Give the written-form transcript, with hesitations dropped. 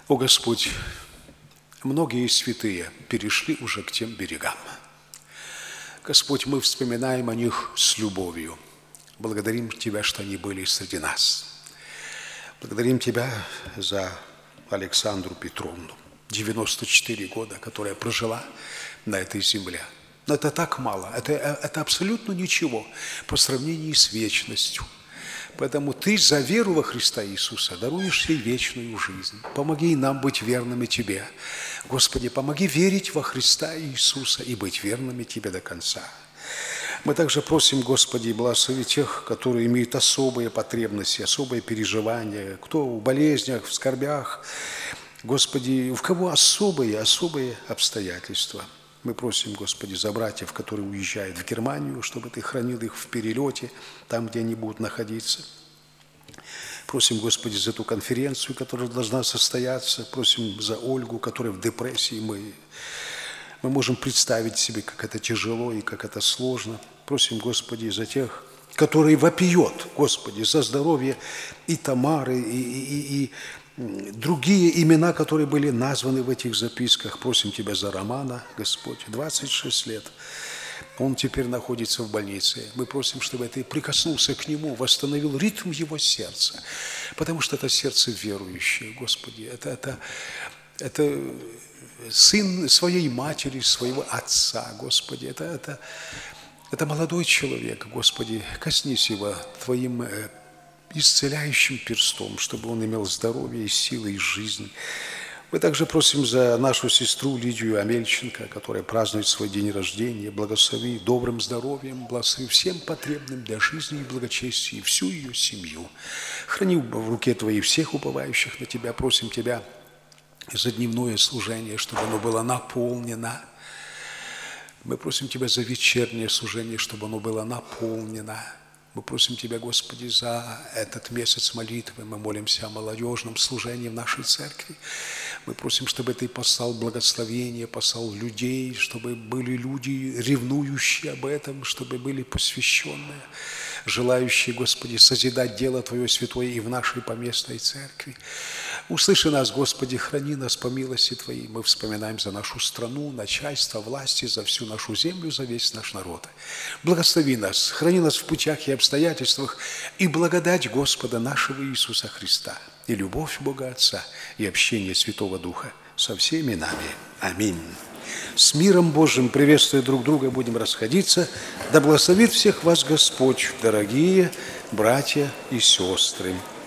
О Господь, многие святые перешли уже к тем берегам. Господь, мы вспоминаем о них с любовью. Благодарим Тебя, что они были среди нас. Благодарим Тебя за Александру Петровну, 94 года, которая прожила на этой земле. Но это так мало, это абсолютно ничего по сравнению с вечностью. Поэтому Ты за веру во Христа Иисуса даруешь ей вечную жизнь. Помоги нам быть верными Тебе. Господи, помоги верить во Христа Иисуса и быть верными Тебе до конца. Мы также просим, Господи, благослови тех, которые имеют особые потребности, особые переживания, кто в болезнях, в скорбях. Господи, в кого особые обстоятельства. Мы просим, Господи, за братьев, которые уезжают в Германию, чтобы Ты хранил их в перелете, там, где они будут находиться. Просим, Господи, за ту конференцию, которая должна состояться. Просим за Ольгу, которая в депрессии. Мы можем представить себе, как это тяжело и как это сложно. Просим, Господи, за тех, которые вопиют, Господи, за здоровье и Тамары, и другие имена, которые были названы в этих записках. Просим Тебя за Романа, Господь, 26 лет. Он теперь находится в больнице. Мы просим, чтобы Ты прикоснулся к нему, восстановил ритм его сердца, потому что это сердце верующее, Господи. Это сын своей матери, своего отца, Господи. Это молодой человек, Господи. Коснись его Твоим исцеляющим перстом, чтобы он имел здоровье и силы, и жизнь. Мы также просим за нашу сестру Лидию Амельченко, которая празднует свой день рождения. Благослови добрым здоровьем, благослови всем потребным для жизни и благочестия, и всю ее семью. Храни в руке Твоей всех уповающих на Тебя. Просим Тебя за дневное служение, чтобы оно было наполнено. Мы просим Тебя за вечернее служение, чтобы оно было наполнено. Мы просим Тебя, Господи, за этот месяц молитвы. Мы молимся о молодежном служении в нашей церкви. Мы просим, чтобы Ты послал благословение, послал людей, чтобы были люди, ревнующие об этом, чтобы были посвященные, желающие, Господи, созидать дело Твое святое и в нашей поместной церкви. Услыши нас, Господи, храни нас по милости Твоей. Мы вспоминаем за нашу страну, начальство, власти, за всю нашу землю, за весь наш народ. Благослови нас, храни нас в путях и обстоятельствах, и благодать Господа нашего Иисуса Христа, и любовь Бога Отца, и общение Святого Духа со всеми нами. Аминь. С миром Божьим, приветствуя друг друга, будем расходиться. Да благословит всех вас Господь, дорогие братья и сестры.